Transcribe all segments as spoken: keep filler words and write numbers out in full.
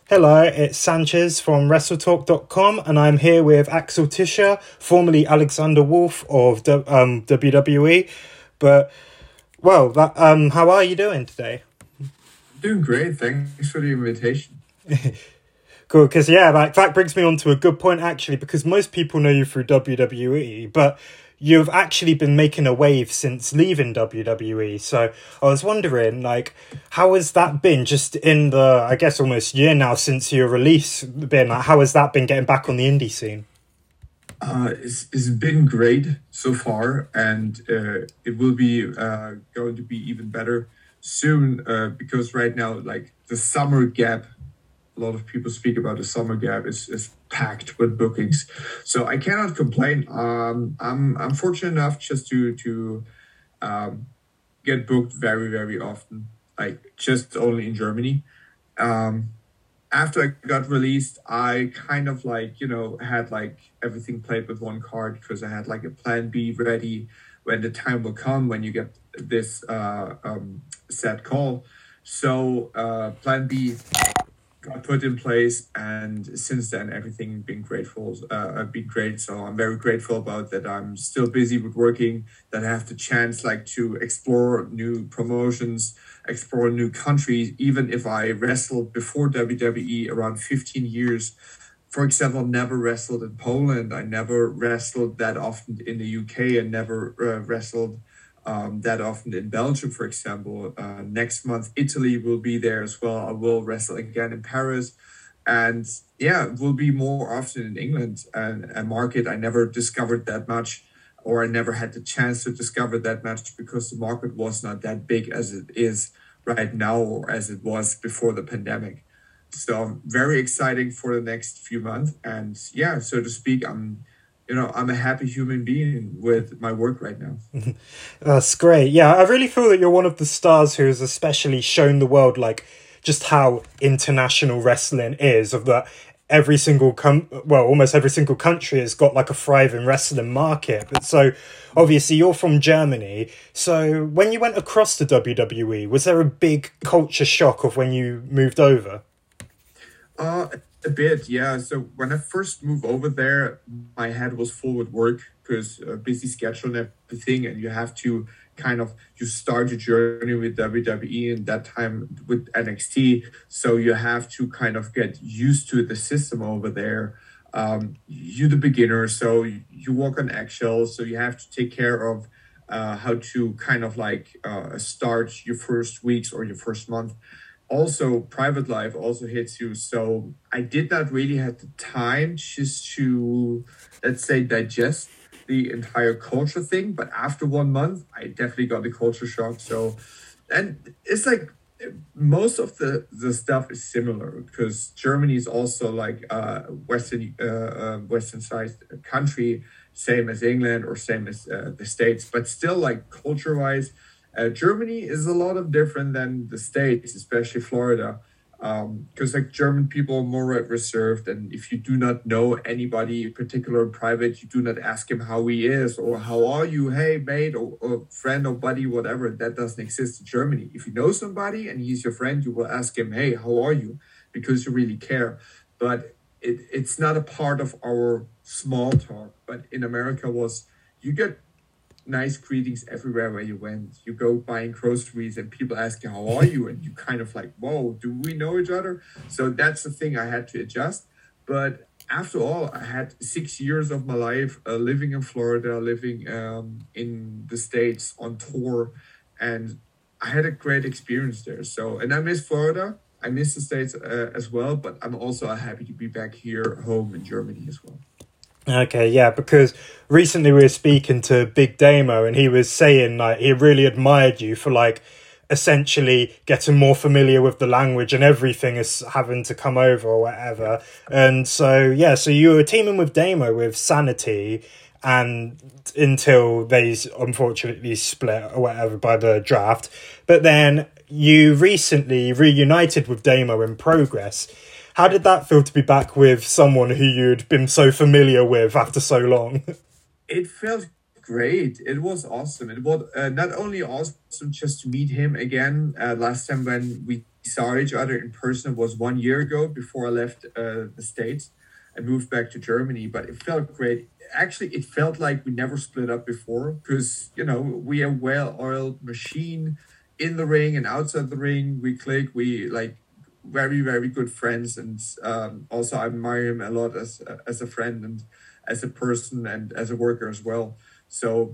Hello, it's Sanchez from WrestleTalk dot com, and I'm here with Axel Tischer, formerly Alexander Wolf of um, W W E. But, well, that, um, how are you doing today? Doing great. Thanks for the invitation. Cool, because, yeah, like, that brings me on to a good point, actually, because most people know you through W W E, but you've actually been making a wave since leaving W W E. So I was wondering, like, how has that been just in the, I guess, almost year now since your release been? Like, how has that been getting back on the indie scene? Uh, it's, it's been great so far, and uh, it will be uh, going to be even better soon uh, because right now, like, the summer gap, a lot of people speak about the summer gap, is, is packed with bookings. So I cannot complain. Um, I'm I'm fortunate enough just to to um, get booked very, very often, like just only in Germany. Um, after I got released, I kind of like, you know, had like everything played with one card because I had like a plan B ready when the time will come when you get this uh, um, set call. So uh, plan B got put in place, and since then everything been grateful uh been great. So I'm very grateful about that. I'm still busy with working, that I have the chance like to explore new promotions, explore new countries. Even if I wrestled before W W E around fifteen years, for example, never wrestled in Poland, I never wrestled that often in the U K, and never uh, wrestled Um, that often in Belgium, for example. Uh, next month, Italy will be there as well. I will wrestle again in Paris. And yeah, it will be more often in England, and a market I never discovered that much, or I never had the chance to discover that much because the market was not that big as it is right now, or as it was before the pandemic. So very exciting for the next few months. And yeah, so to speak, I'm you know, I'm a happy human being with my work right now. That's great. Yeah, I really feel that you're one of the stars who has especially shown the world, like, just how international wrestling is, of that every single, com- well, almost every single country has got, like, a thriving wrestling market. But so, obviously, you're from Germany. So, when you went across to W W E, was there a big culture shock of when you moved over? Uh, a bit, yeah. So when I first moved over there, my head was full with work because a busy schedule and everything, and you have to kind of you start your journey with W W E and that time with N X T, so you have to kind of get used to the system over there. Um, you're the beginner, so you walk on eggshells, so you have to take care of uh, how to kind of like uh, start your first weeks or your first month. Also, private life also hits you. So I did not really have the time just to, let's say, digest the entire culture thing. But after one month, I definitely got the culture shock. So, and it's like most of the, the stuff is similar because Germany is also like a Western, uh, uh, Western sized country, same as England or same as uh, the States, but still like culture wise, Uh, Germany is a lot of different than the States, especially Florida, because um, like German people are more reserved, and if you do not know anybody in particular in private, you do not ask him how he is or how are you, hey mate, or, or friend or buddy, whatever. That doesn't exist in Germany. If you know somebody and he's your friend, you will ask him, hey, how are you, because you really care. But it, it's not a part of our small talk. But in America was you get nice greetings everywhere where you went. You go buying groceries and people ask you, how are you? And you kind of like, whoa, do we know each other? So that's the thing I had to adjust. But after all, I had six years of my life uh, living in Florida, living um, in the States on tour. And I had a great experience there. So, and I miss Florida. I miss the States uh, as well. But I'm also happy to be back here home in Germany as well. Okay, yeah, because recently we were speaking to Big Damo, and he was saying like he really admired you for like essentially getting more familiar with the language and everything is having to come over or whatever. And so yeah, so you were teaming with Damo with Sanity, and until they unfortunately split or whatever by the draft, but then you recently reunited with Damo in Progress. How did that feel to be back with someone who you'd been so familiar with after so long? It felt great. It was awesome. It was uh, not only awesome just to meet him again. Uh, last time when we saw each other in person was one year ago before I left uh, the States and moved back to Germany. But it felt great. Actually, it felt like we never split up before because, you know, we are a well-oiled machine in the ring and outside the ring. We click, we like very, very good friends. And um, also I admire him a lot as, as a friend and as a person and as a worker as well. So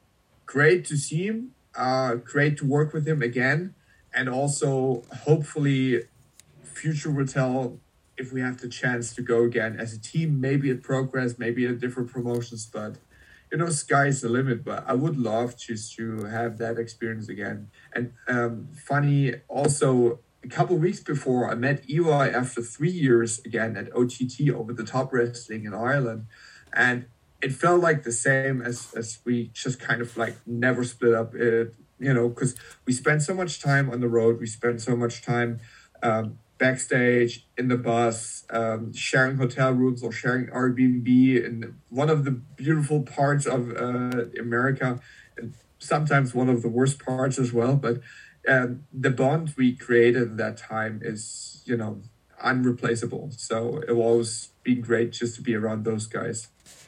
great to see him. Uh, great to work with him again. And also, hopefully, future will tell if we have the chance to go again as a team, maybe at Progress, maybe at different promotions. But, you know, sky's the limit. But I would love just to have that experience again. And um, funny, also, a couple of weeks before, I met Eli after three years again at O T T, Over the Top Wrestling in Ireland. And it felt like the same as, as we just kind of like never split up. It, you know, because we spend so much time on the road. We spend so much time um, backstage, in the bus, um, sharing hotel rooms or sharing Airbnb. And one of the beautiful parts of uh, America, and sometimes one of the worst parts as well. But um, the bond we created at that time is, you know, unreplaceable. So it will always be great just to be around those guys.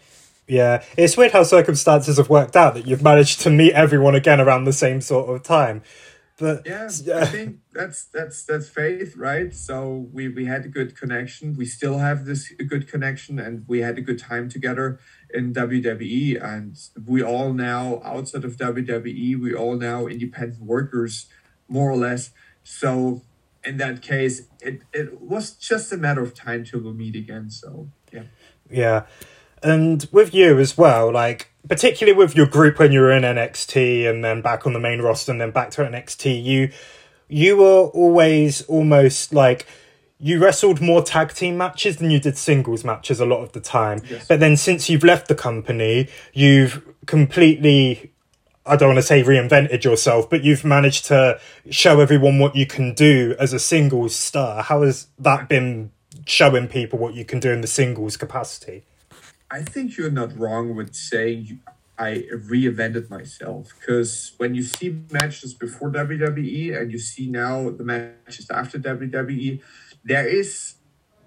Yeah, it's weird how circumstances have worked out that you've managed to meet everyone again around the same sort of time. But yeah, uh, I think that's that's that's faith, right? So we we had a good connection. We still have this good connection, and we had a good time together in W W E. And we all now outside of W W E, we all now independent workers, more or less. So in that case, it it was just a matter of time till we meet again. So yeah, yeah. And with you as well, like, particularly with your group when you were in N X T and then back on the main roster and then back to N X T, you you were always almost like, you wrestled more tag team matches than you did singles matches a lot of the time. Yes. But then since you've left the company, you've completely, I don't want to say reinvented yourself, but you've managed to show everyone what you can do as a singles star. How has that been, showing people what you can do in the singles capacity? I think you're not wrong with saying you, I reinvented myself, because when you see matches before W W E and you see now the matches after W W E, there is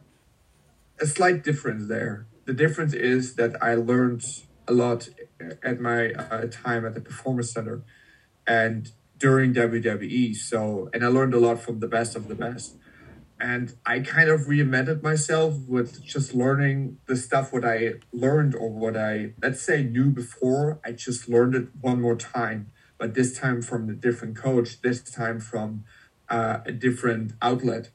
a slight difference there. The difference is that I learned a lot at my uh, time at the Performance Center and during W W E. So, and I learned a lot from the best of the best. And I kind of reinvented myself with just learning the stuff what I learned or what I, let's say, knew before. I just learned it one more time, but this time from a different coach, this time from uh, a different outlet.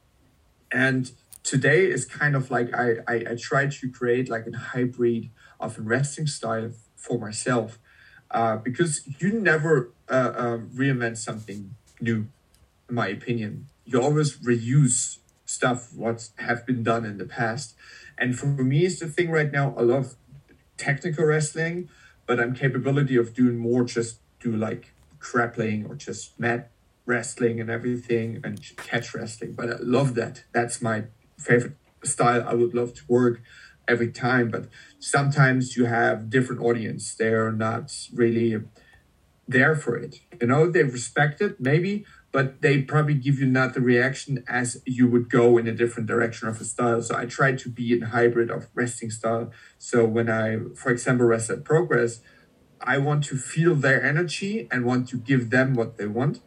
And today is kind of like I, I, I try to create like a hybrid of a wrestling style for myself, uh, because you never uh, uh, reinvent something new, in my opinion. You always reuse stuff what have been done in the past. And for me, it's the thing right now, I love technical wrestling, but I'm capability of doing more, just do like grappling or just mat wrestling and everything and catch wrestling. But I love that. That's my favorite style. I would love to work every time, but sometimes you have different audience. They're not really there for it. You know, they respect it maybe, but they probably give you not the reaction as you would go in a different direction of a style. So I try to be a hybrid of wrestling style. So when I, for example, wrestle at Progress, I want to feel their energy and want to give them what they want.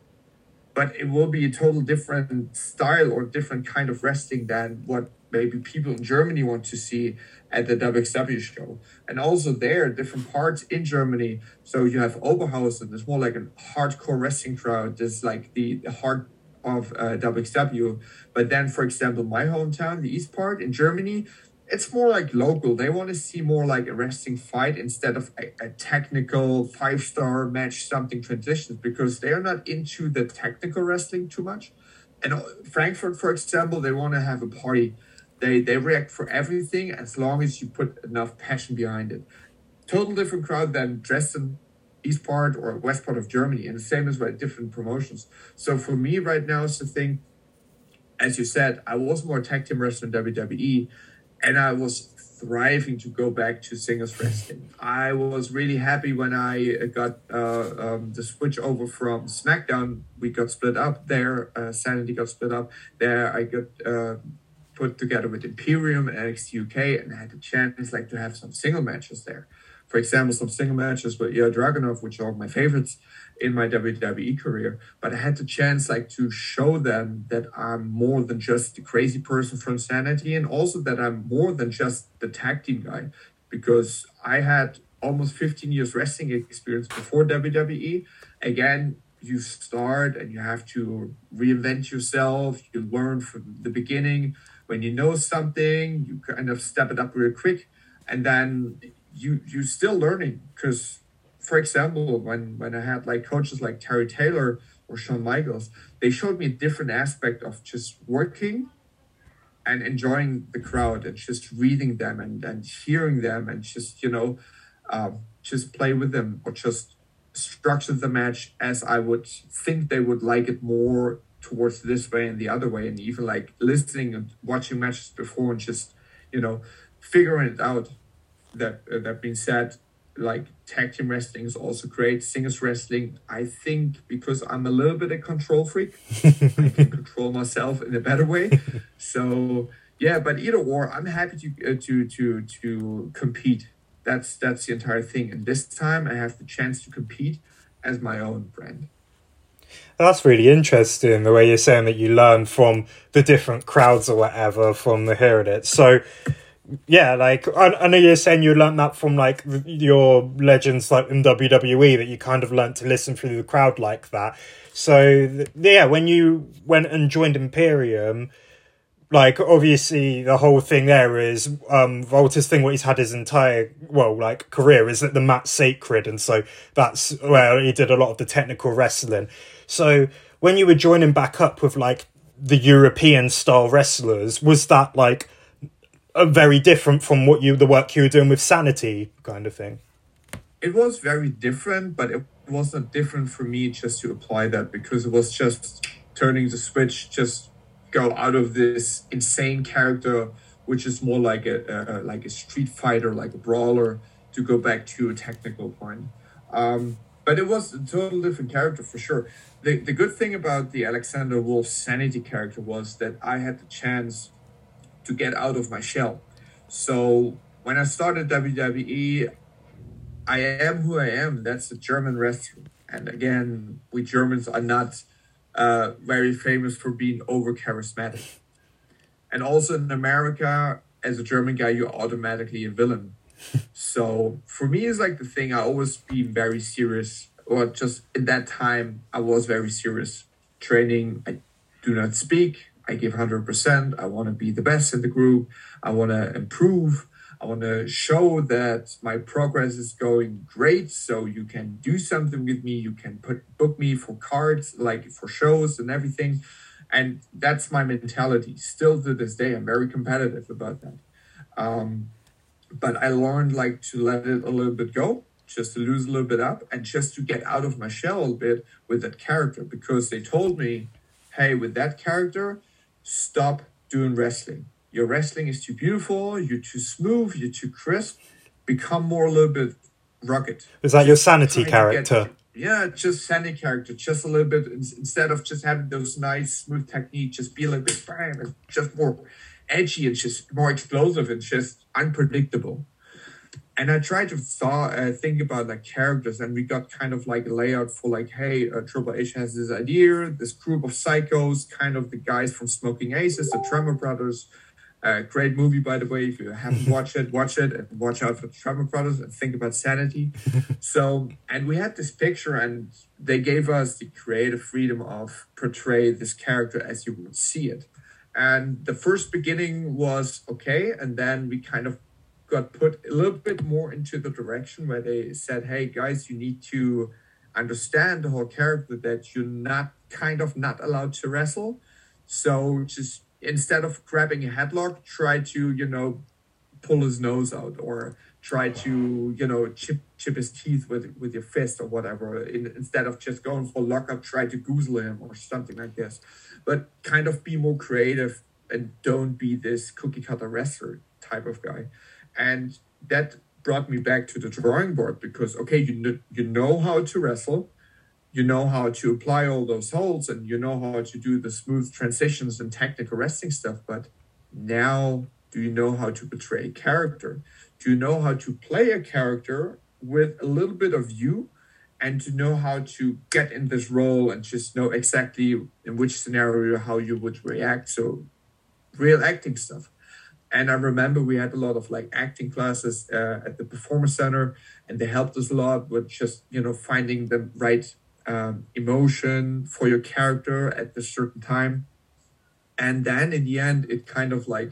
But it will be a total different style or different kind of wrestling than what maybe people in Germany want to see at the W X W show. And also there are different parts in Germany. So you have Oberhausen, it's more like a hardcore wrestling crowd. There's like the, the heart of uh, W X W. But then, for example, my hometown, the east part in Germany, it's more like local. They want to see more like a wrestling fight instead of a, a technical five-star match, something transitions, because they are not into the technical wrestling too much. And Frankfurt, for example, they want to have a party. They they react for everything as long as you put enough passion behind it. Total different crowd than Dresden, east part or west part of Germany, and the same as with different promotions. So for me right now, it's the thing, as you said, I was more tag team wrestler in W W E, and I was thriving to go back to singles wrestling. I was really happy when I got uh, um, the switch over from SmackDown. We got split up there. Uh, Sanity got split up there. I got uh, put together with Imperium and N X T U K, and I had the chance like to have some single matches there. For example, some single matches with Ilya Dragunov, which are my favorites in my W W E career. But I had the chance like to show them that I'm more than just the crazy person from Sanity, and also that I'm more than just the tag team guy, because I had almost fifteen years wrestling experience before W W E. Again, you start and you have to reinvent yourself. You learn from the beginning. When you know something, you kind of step it up real quick, and then you you're still learning. Because, for example, when when I had like coaches like Terry Taylor or Shawn Michaels, they showed me a different aspect of just working and enjoying the crowd and just reading them and, and hearing them and just, you know, um, just play with them or just structure the match as I would think they would like it more towards this way and the other way, and even like listening and watching matches before and just, you know, figuring it out. That uh, that being said, like tag team wrestling is also great. Singles wrestling, I think, because I'm a little bit a control freak, I can control myself in a better way. So yeah, but either or, I'm happy to uh, to to to compete. That's that's the entire thing. And this time, I have the chance to compete as my own brand. That's really interesting, the way you're saying that you learn from the different crowds or whatever from the hearing it. So, yeah, like, I, I know you're saying you learned that from, like, your legends, like, in W W E, that you kind of learned to listen through the crowd like that. So, yeah, when you went and joined Imperium, like, obviously, the whole thing there is, um, Walter's thing, what he's had his entire, well, like, career is that the mat's sacred, and so that's where he did a lot of the technical wrestling. So, when you were joining back up with, like, the European-style wrestlers, was that, like, a very different from what you, the work you were doing with Sanity kind of thing? It was very different, but it wasn't different for me just to apply that, because it was just turning the switch, just go out of this insane character, which is more like a, a like a street fighter, like a brawler, to go back to a technical point. Um, but it was a total different character for sure. The the good thing about the Alexander Wolf Sanity character was that I had the chance to get out of my shell. So when I started W W E, I am who I am. That's a German wrestler. And again, we Germans are not uh, very famous for being over charismatic. And also in America, as a German guy, you're automatically a villain. So for me, it's like the thing, I always be very serious, or just in that time, I was very serious. Training, I do not speak. I give one hundred percent. I want to be the best in the group. I want to improve. I want to show that my progress is going great, so you can do something with me. You can put book me for cards, like for shows and everything. And that's my mentality. Still to this day, I'm very competitive about that. Um, but I learned like to let it a little bit go, just to lose a little bit up, and just to get out of my shell a little bit with that character, because they told me, hey, with that character, stop doing wrestling. Your wrestling is too beautiful, you're too smooth, you're too crisp. Become more a little bit rugged. Is that just your Sanity character? Get, yeah, just Sanity character. Just a little bit, instead of just having those nice, smooth techniques, just be a little bit, bam, just more edgy and just more explosive and just unpredictable. And I tried to thought, uh, think about like characters, and we got kind of like a layout for like, hey, uh, Triple H has this idea, this group of psychos, kind of the guys from Smoking Aces, the Tremor Brothers. Uh, great movie, by the way. If you haven't watched it, watch it and watch out for the Tremor Brothers and think about Sanity. So, and we had this picture, and they gave us the creative freedom of portray this character as you would see it. And the first beginning was okay, and then we kind of got put a little bit more into the direction where they said, hey guys, you need to understand the whole character, that you're not kind of not allowed to wrestle. So just instead of grabbing a headlock, try to, you know, pull his nose out, or try to, you know, chip chip his teeth with with your fist or whatever. In, instead of just going for lockup, try to goozle him or something like this. But kind of be more creative and don't be this cookie cutter wrestler type of guy. And that brought me back to the drawing board because, okay, you know, you know how to wrestle, you know how to apply all those holds, and you know how to do the smooth transitions and technical wrestling stuff. But now, do you know how to portray a character? Do you know how to play a character with a little bit of you, and to know how to get in this role and just know exactly in which scenario how you would react? So real acting stuff. And I remember we had a lot of like acting classes uh, at the Performance Center, and they helped us a lot with just, you know, finding the right um, emotion for your character at a certain time. And then in the end, it kind of like,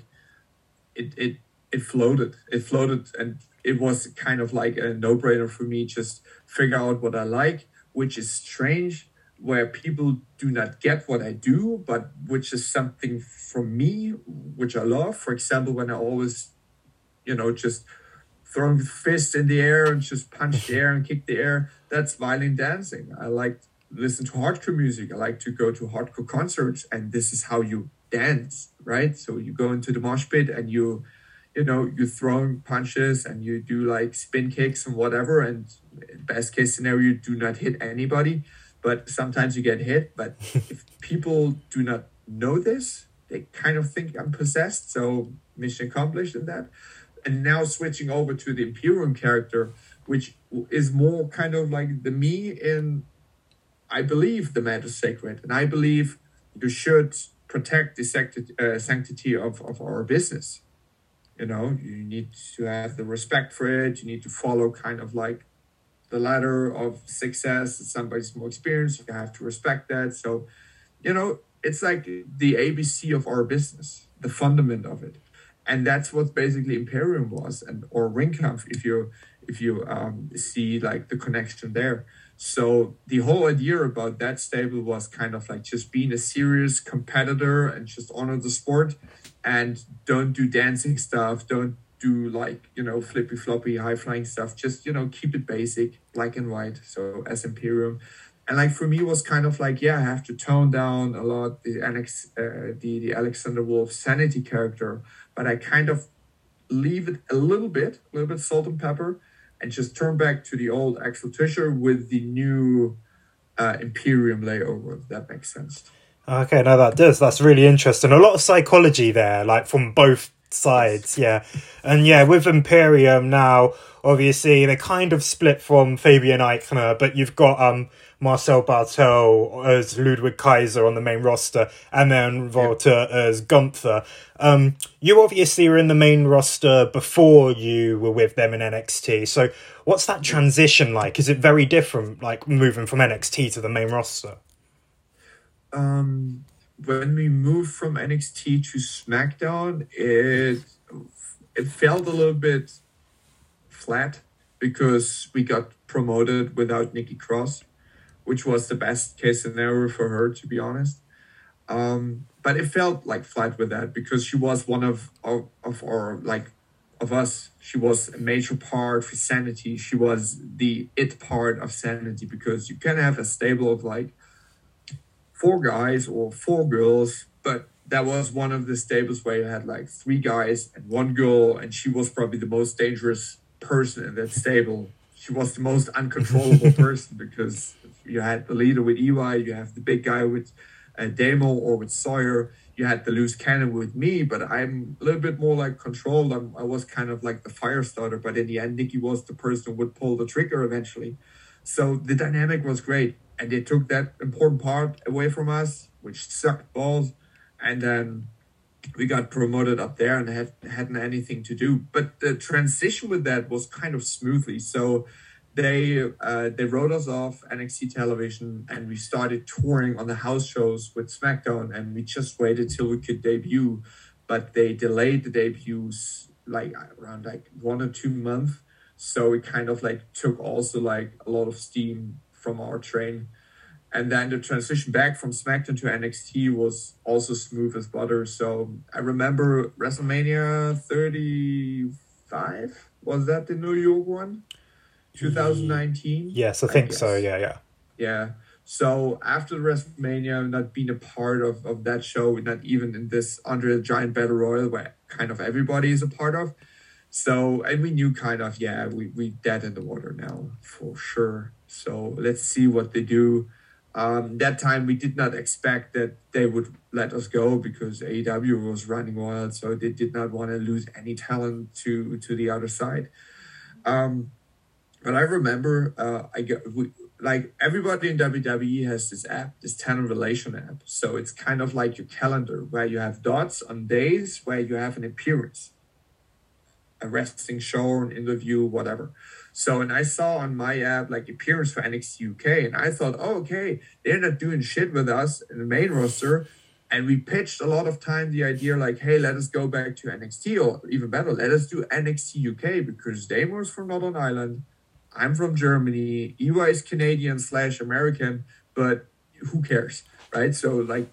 it, it, it floated, it floated. And it was kind of like a no-brainer for me, just figure out what I like, which is strange, where people do not get what I do, but which is something from me, which I love. For example, when I always, you know, just throwing the fist in the air and just punch the air and kick the air, that's violin dancing. I like to listen to hardcore music. I like to go to hardcore concerts, and this is how you dance, right? So you go into the mosh pit and you, you know, you throwing punches and you do like spin kicks and whatever. And best case scenario, you do not hit anybody. But sometimes you get hit. But if people do not know this, they kind of think I'm possessed. So mission accomplished in that. And now switching over to the Imperium character, which is more kind of like the me in, I believe the matter is sacred. And I believe you should protect the sanctity, uh, sanctity of, of our business. You know, you need to have the respect for it. You need to follow kind of like the ladder of success. Somebody's more experienced, you have to respect that. So, you know, it's like the A B C of our business, the fundament of it. And that's what basically Imperium was, and or Ringkampf, if you if you um, see like the connection there. So the whole idea about that stable was kind of like just being a serious competitor and just honor the sport, and don't do dancing stuff, don't do like, you know, flippy floppy high flying stuff, just, you know, keep it basic, black and white. So as Imperium. And like for me was kind of like, yeah, I have to tone down a lot the annex uh, the the Alexander Wolf sanity character, but I kind of leave it a little bit a little bit salt and pepper, and just turn back to the old Axel Tischer with the new uh, Imperium layover, if that makes sense. Okay, no, that does. That's really interesting. A lot of psychology there, like from both sides, yeah. And yeah, with Imperium now, obviously they're kind of split from Fabian Eichner, but you've got um Marcel Bartel as Ludwig Kaiser on the main roster, and then Walter yeah. as Gunther. Um, you obviously were in the main roster before you were with them in N X T. So what's that transition like? Is it very different, like moving from N X T to the main roster? Um, when we moved from N X T to SmackDown, it it felt a little bit flat because we got promoted without Nikki Cross, which was the best case scenario for her, to be honest. Um, but it felt like flat with that because she was one of, of, of our, like, of us. She was a major part for Sanity. She was the it part of Sanity, because you can have a stable of like four guys or four girls, but that was one of the stables where you had like three guys and one girl, and she was probably the most dangerous person in that stable. She was the most uncontrollable person because you had the leader with E Y, you have the big guy with uh, Damo or with Sawyer, you had the loose cannon with me, but I'm a little bit more like controlled. I'm, I was kind of like the fire starter, but in the end, Nikki was the person who would pull the trigger eventually. So the dynamic was great, and they took that important part away from us, which sucked balls, and then we got promoted up there and had hadn't anything to do. But the transition with that was kind of smoothly. So they uh, they wrote us off N X T television, and we started touring on the house shows with SmackDown, and we just waited till we could debut. But they delayed the debuts like around like one or two months. So it kind of like took also like a lot of steam from our train. And then the transition back from SmackDown to N X T was also smooth as butter. So I remember WrestleMania thirty-five. Was that the New York one? twenty nineteen? Yes, I think I so. Yeah, yeah. Yeah. So after WrestleMania, not being a part of, of that show, not even in this Andre the Giant Battle Royal where kind of everybody is a part of. So, and we knew kind of, yeah, we, we dead in the water now for sure. So let's see what they do. Um, that time we did not expect that they would let us go because A E W was running wild. So they did not want to lose any talent to, to the other side. Um, but I remember, uh, I got, we, like everybody in W W E has this app, this talent relation app. So it's kind of like your calendar where you have dots on days where you have an appearance, a wrestling show, an interview, whatever. So, and I saw on my app like appearance for N X T U K, and I thought, oh, okay, they're not doing shit with us in the main roster. And we pitched a lot of time the idea like, hey, let us go back to N X T, or even better, let us do N X T U K because Damo's from Northern Ireland. I'm from Germany. E Y is Canadian slash American, but who cares, right? So like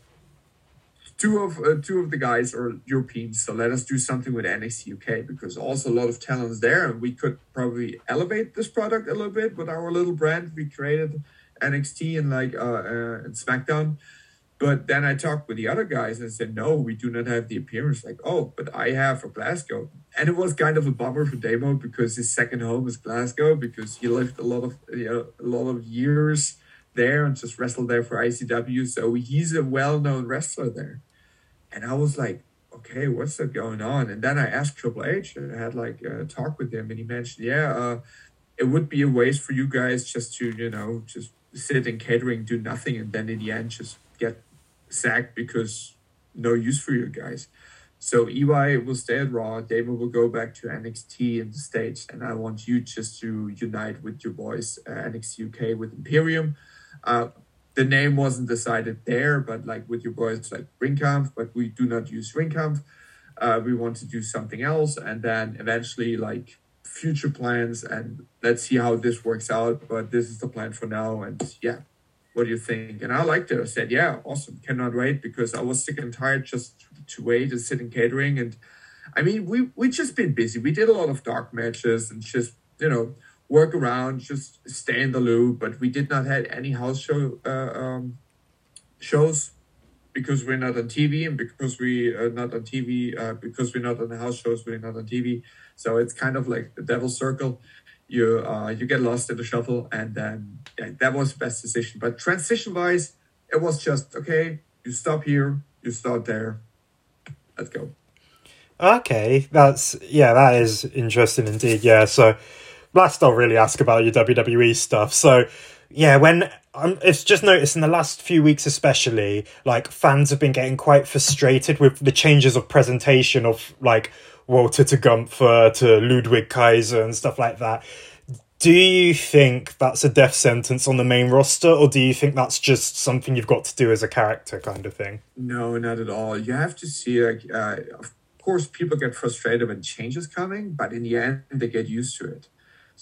two of uh, two of the guys are Europeans, so let us do something with N X T U K because also a lot of talents there, and we could probably elevate this product a little bit with our little brand. We created N X T and like uh, uh and SmackDown. But then I talked with the other guys and said, no, we do not have the appearance. Like, oh, but I have for Glasgow. And it was kind of a bummer for Damo because his second home is Glasgow because he lived a lot of you know, a lot of years there and just wrestled there for I C W. So he's a well-known wrestler there. And I was like, okay, what's that going on? And then I asked Triple H, and I had like a talk with him, and he mentioned, yeah, uh, it would be a waste for you guys just to, you know, just sit in catering, do nothing, and then in the end just get sacked because no use for you guys. So E Y will stay at Raw. David will go back to N X T in the States, and I want you just to unite with your boys, uh, N X T U K with Imperium. Uh, the name wasn't decided there, but like with your boys like Ringkampf, but we do not use Ringkampf. Uh, we want to do something else, and then eventually like future plans, and let's see how this works out. But this is the plan for now, and yeah. What do you think? And I liked it. I said, yeah, awesome. Cannot wait because I was sick and tired just to wait and sit in catering. And I mean, we, we just been busy. We did a lot of dark matches and just, you know, work around, just stay in the loop. But we did not have any house show uh, um, shows because we're not on T V and because we are not on T V, uh, because we're not on the house shows, we're not on T V. So it's kind of like the devil's circle. You uh, you get lost in the shuffle, and then yeah, that was the best decision. But transition-wise, it was just, okay, you stop here, you start there, let's go. Okay, that's, yeah, that is interesting indeed, yeah. So, last I'll really ask about your W W E stuff. So, yeah, when, um, it's just noticed in the last few weeks especially, like, fans have been getting quite frustrated with the changes of presentation of, like, Walter to Gunther to Ludwig Kaiser and stuff like that. Do you think that's a death sentence on the main roster, or do you think that's just something you've got to do as a character kind of thing? No, not at all. You have to see, like, uh, of course, people get frustrated when change is coming, but in the end, they get used to it.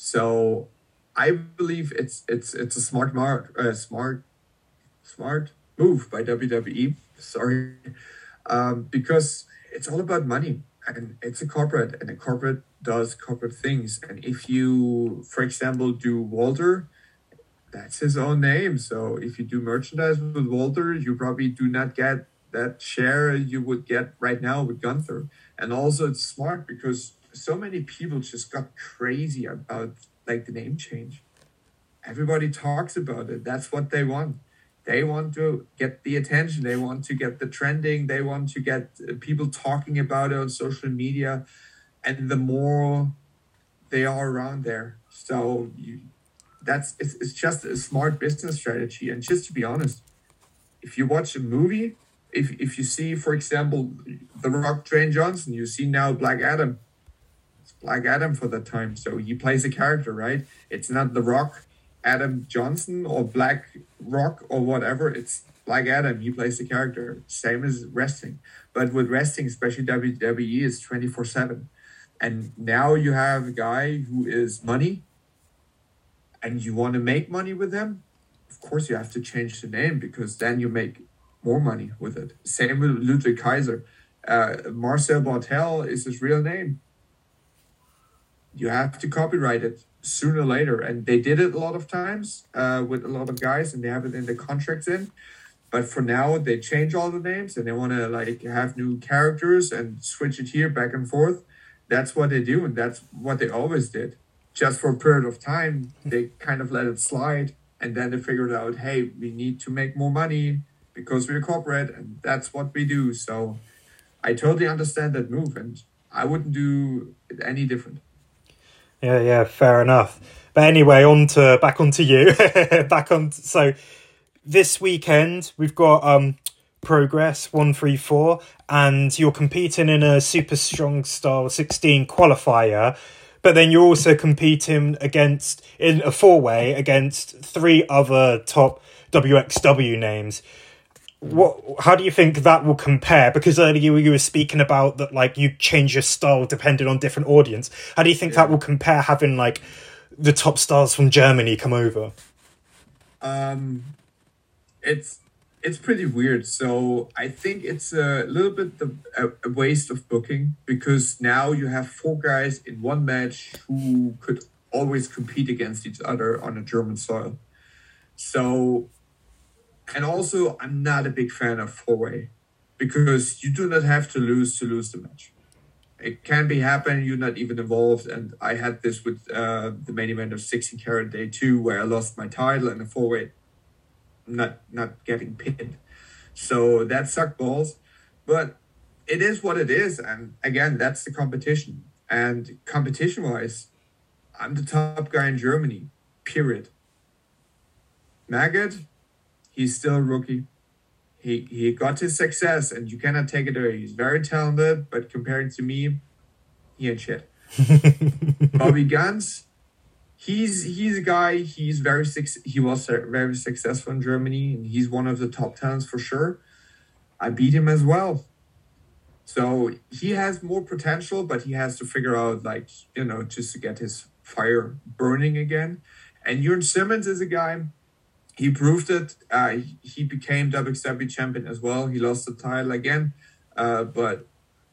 So I believe it's it's it's a smart, mar- uh, smart, smart move by W W E. Sorry, um, because it's all about money. And it's a corporate, and a corporate does corporate things. And if you, for example, do Walter, that's his own name. So if you do merchandise with Walter, you probably do not get that share you would get right now with Gunther. And also it's smart because so many people just got crazy about like the name change. Everybody talks about it. That's what they want. They want to get the attention. They want to get the trending. They want to get people talking about it on social media. And the more they are around there. So you, that's it's, it's just a smart business strategy. And just to be honest, if you watch a movie, if, if you see, for example, The Rock, Dwayne Johnson, you see now Black Adam. It's Black Adam for that time. So he plays a character, right? It's not The Rock, Adam Johnson or Black Rock or whatever. It's Black Adam. He plays the character. Same as wrestling. But with wrestling, especially W W E, is twenty-four seven. And now you have a guy who is money and you want to make money with him. Of course, you have to change the name because then you make more money with it. Same with Ludwig Kaiser. Uh, Marcel Bartel is his real name. You have to copyright it sooner or later. And they did it a lot of times uh, with a lot of guys, and they have it in the contracts in. But for now, they change all the names and they want to like have new characters and switch it here back and forth. that's what they do, and that's what they always did. Just for a period of time, they kind of let it slide, and then they figured out, hey, we need to make more money because we're corporate, and that's what we do. So I totally understand that move, and I wouldn't do it any different. Yeah, yeah, fair enough. But anyway, on to back onto you. back on. So this weekend we've got um Progress one three four, and you're competing in a Super Strong Style sixteen qualifier. But then you're also competing against in a four way against three other top W X W names. What? How do you think that will compare? Because earlier you were speaking about that, like you change your style depending on different audience. How do you think yeah. that will compare having like the top stars from Germany come over? Um, it's it's pretty weird. So I think it's a little bit the, a, a waste of booking, because now you have four guys in one match who could always compete against each other on a German soil. So. And also, I'm not a big fan of four-way, because you do not have to lose to lose the match. It can be happening, you're not even involved. And I had this with uh, the main event of sixteen Carat Day two, where I lost my title in a four-way, not not getting pinned. So that sucked balls. But it is what it is. And again, that's the competition. And competition-wise, I'm the top guy in Germany, period. Maggot, he's still a rookie. He he got his success, and you cannot take it away. He's very talented, but compared to me, he ain't shit. Bobby Guns, he's he's a guy. He's very he was very successful in Germany, and he's one of the top talents for sure. I beat him as well. So he has more potential, but he has to figure out, like, you know, just to get his fire burning again. And Jürgen Simmons is a guy. He proved it. Uh, he became W X W champion as well. He lost the title again. Uh, but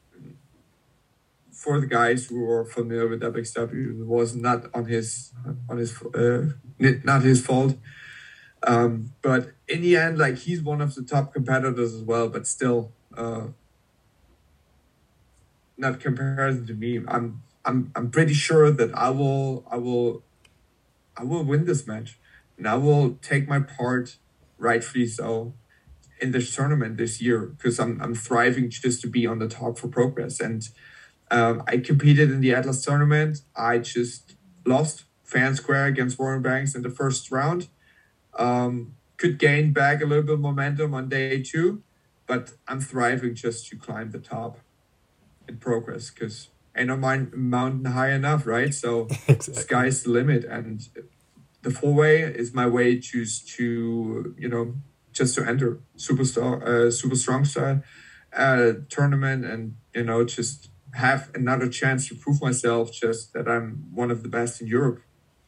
for the guys who are familiar with W X W, it was not on his on his uh, not his fault. Um, but in the end, like, he's one of the top competitors as well. But still, uh, not compared to me. I'm I'm I'm pretty sure that I will I will I will win this match. And I will take my part, rightfully so, in this tournament this year, because I'm I'm thriving just to be on the top for Progress. And um, I competed in the Atlas tournament. I just lost fair and square against Warren Banks in the first round. Um, could gain back a little bit of momentum on day two, but I'm thriving just to climb the top in Progress, because ain't no mountain high enough, right? So exactly. Sky's the limit. And the four-way is my way to, to you know, just to enter Superstar, uh, Super Strong Style uh, tournament, and, you know, just have another chance to prove myself, just that I'm one of the best in Europe.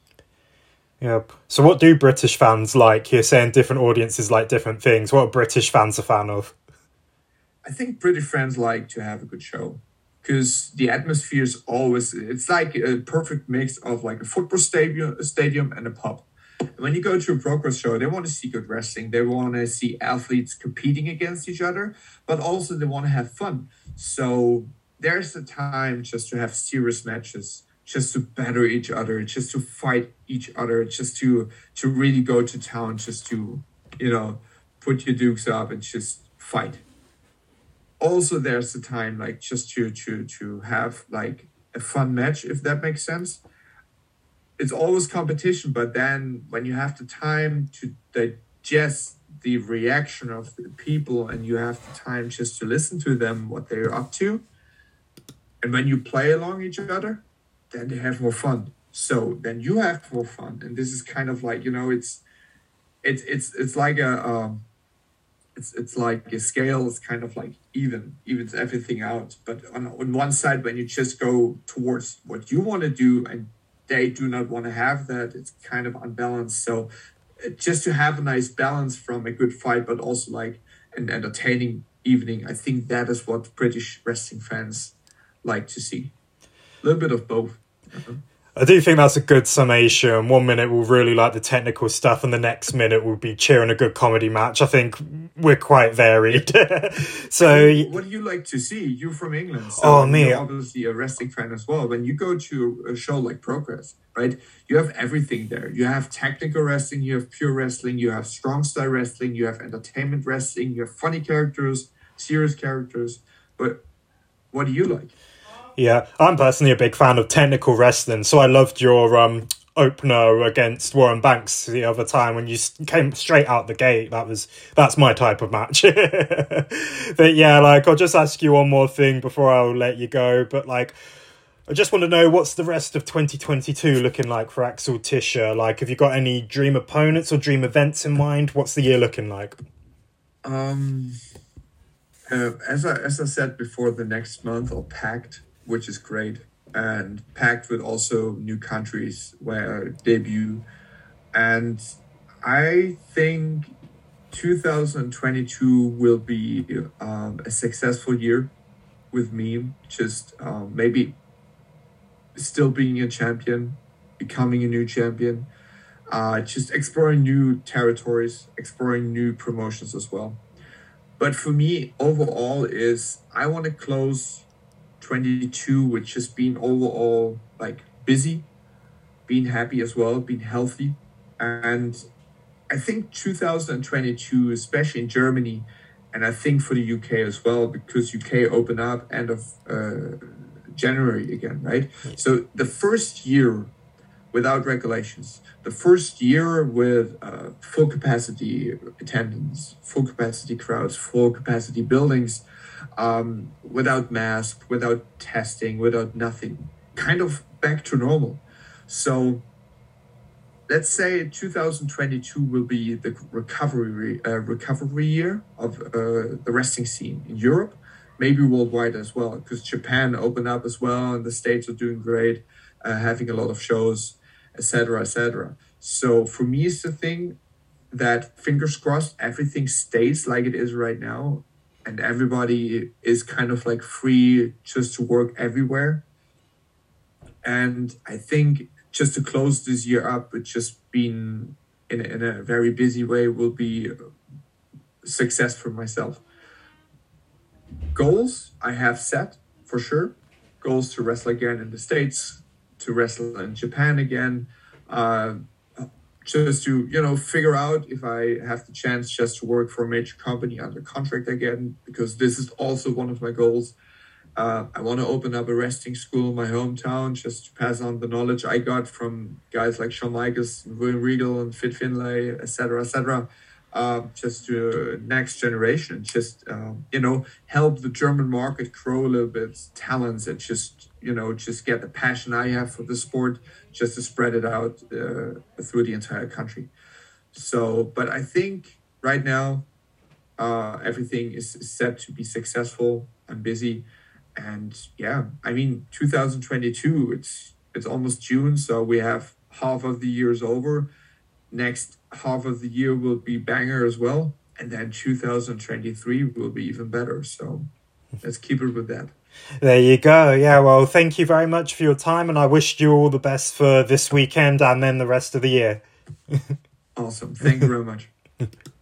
Yep. So what do British fans like? You're saying different audiences like different things. What are British fans a fan of? I think British fans like to have a good show, because the atmosphere is always, it's like a perfect mix of like a football stadium, a stadium and a pub. And when you go to a Progress show, they want to see good wrestling. They want to see athletes competing against each other, but also they want to have fun. So there's the time just to have serious matches, just to better each other, just to fight each other, just to to really go to town, just to, you know, put your dukes up and just fight. Also, there's the time, like, just to to to have like a fun match, if that makes sense. It's always competition, but then when you have the time to digest the reaction of the people, and you have the time just to listen to them, what they're up to, and when you play along each other, then they have more fun. So then you have more fun, and this is kind of like, you know, it's it's it's it's like a um, It's it's like a scale is kind of like even, evens everything out. But on, on one side, when you just go towards what you want to do and they do not want to have that, it's kind of unbalanced. So just to have a nice balance from a good fight, but also like an entertaining evening, I think that is what British wrestling fans like to see. A little bit of both. Uh-huh. I do think that's a good summation. One minute we'll really like the technical stuff, and the next minute we'll be cheering a good comedy match. I think we're quite varied. So, what do you like to see? You're from England, so oh, me. you're obviously a wrestling fan as well. When you go to a show like Progress, right, you have everything there. You have technical wrestling, you have pure wrestling, you have strong style wrestling, you have entertainment wrestling, you have funny characters, serious characters. But what do you like? Yeah, I'm personally a big fan of technical wrestling, so I loved your um, opener against Warren Banks the other time when you came straight out the gate. That was that's my type of match. But yeah, like, I'll just ask you one more thing before I'll let you go. But like, I just want to know, what's the rest of twenty twenty-two looking like for Axel Tischer? Like, have you got any dream opponents or dream events in mind? What's the year looking like? Um, uh, as I as I said before, the next month are packed, which is great, and packed with also new countries where debut. And I think two thousand twenty-two will be um, a successful year with me, just um, maybe still being a champion, becoming a new champion, uh, just exploring new territories, exploring new promotions as well. But for me, overall, is I want to close twenty-two with just being overall like busy, being happy as well, being healthy. And I think two thousand twenty-two, especially in Germany, and I think for the U K as well, because U K open up end of uh, January again, right? So the first year without regulations, the first year with uh, full capacity attendance, full capacity crowds, full capacity buildings, um, without mask, without testing, without nothing, kind of back to normal. So let's say two thousand twenty-two will be the recovery uh, recovery year of uh, the wrestling scene in Europe, maybe worldwide as well, because Japan opened up as well, and the States are doing great, uh, having a lot of shows, et cetera, et cetera. So for me, it's the thing that, fingers crossed, everything stays like it is right now, and everybody is kind of like free just to work everywhere. And I think just to close this year up with just being in a, in a very busy way will be a success for myself. Goals I have set for sure. Goals to wrestle again in the States, to wrestle in Japan again, uh, just to, you know, figure out if I have the chance just to work for a major company under contract again, because this is also one of my goals. Uh, I want to open up a wrestling school in my hometown, just to pass on the knowledge I got from guys like Shawn Michaels, and William Regal, and Fit Finlay, et cetera, et cetera. Uh, just to next generation, just, uh, you know, help the German market grow a little bit, talents, and just, you know, just get the passion I have for the sport, just to spread it out uh, through the entire country. So, but I think right now, uh, everything is set to be successful. I'm busy. And yeah, I mean, two thousand twenty-two, it's it's almost June, so we have half of the year's over. Next half of the year will be banger as well. And then two thousand twenty-three will be even better. So let's keep it with that. There you go. Yeah, well, thank you very much for your time, and I wish you all the best for this weekend and then the rest of the year. Awesome. Thank you very much.